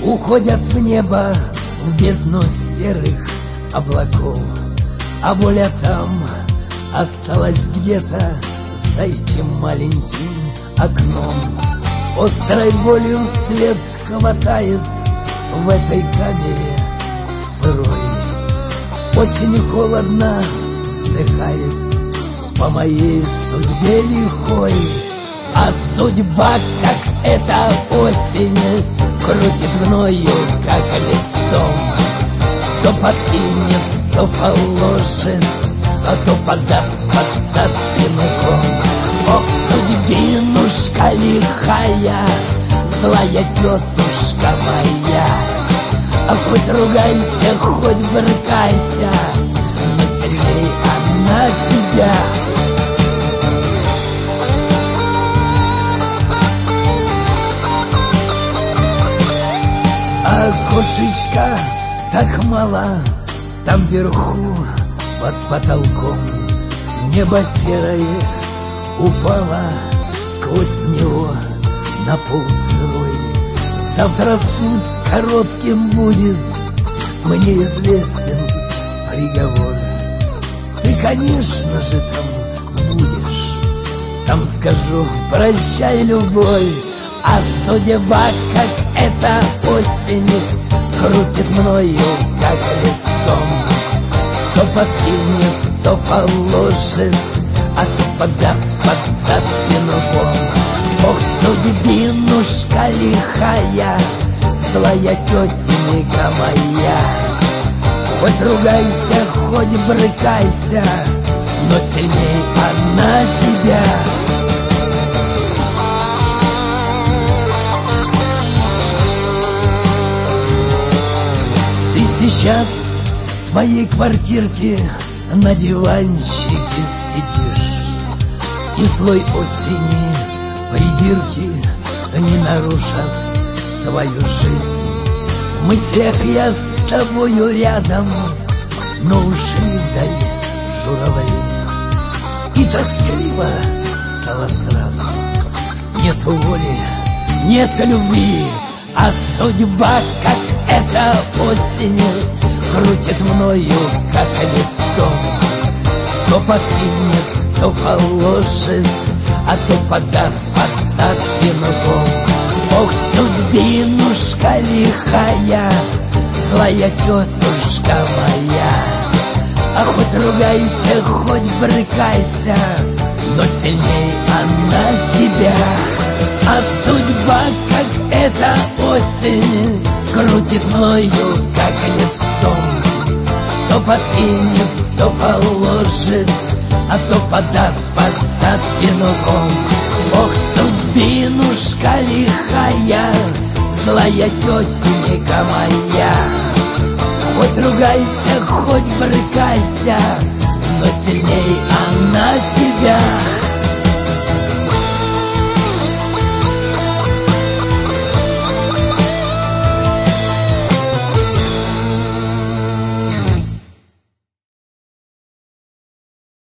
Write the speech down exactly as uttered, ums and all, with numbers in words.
Уходят в небо, в бездну серых облаков, а воля там осталась где-то за этим маленьким окном. Острой болью свет хватает в этой камере сырой. Осень холодно вздыхает по моей судьбе лихой. А судьба, как эта осень, крутит мною, как листом. То подкинет, то положит, а то подаст под зад пинком. Ох, судьбинушка лихая, злая тетушка моя, а хоть ругайся, хоть брыкайся, но сильней она тебя. Окошечко так мало, там вверху под потолком небо серое упало сквозь него на пол сырой. Завтра суд коротким будет, мне известен приговор. Ты, конечно же, там будешь, там скажу прощай, любовь. А судьба, как эта осень, крутит мною, как листом. То подкинет, то положит, а то подаст под зад пинком. Ох, судьбинушка лихая, злая тетенька моя, хоть ругайся, хоть брыкайся, но сильней она тебя. Ты сейчас в своей квартирке на диванчике сидишь, и злой осени придирки не нарушат твою жизнь. В мыслях я с тобою рядом, но ушли вдали журавли, и тоскливо стало сразу. Нет воли, нет любви, а судьба, как эта осень, крутит мною, как листом. То подкинет, то положит, а то подаст под зад пинком. Ох, судьбинушка лихая, злая тетушка моя, а хоть ругайся, хоть брыкайся, но сильней она тебя. А судьба, как эта осень, крутит мною, как листом. То подкинет, то положит, а то подаст под зад пинком. Ох, судьбинушка лихая, злая тетенька моя, хоть ругайся, хоть брыкайся, но сильней она тебя.